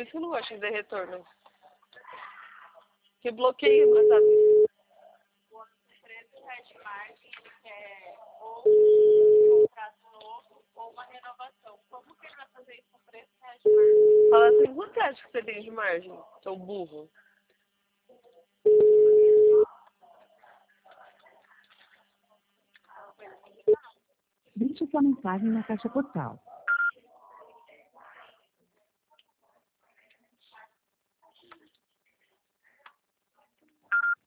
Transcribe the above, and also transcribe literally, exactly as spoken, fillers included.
isso que eu não gosto de fazer retorno. Que bloqueio, sabe? Preço de margem, é ou um contrato novo ou uma renovação. Como que ele vai fazer isso com preço de margem? Fala assim, quanto você acha que você tem de margem, seu burro? Deixe sua mensagem na caixa postal.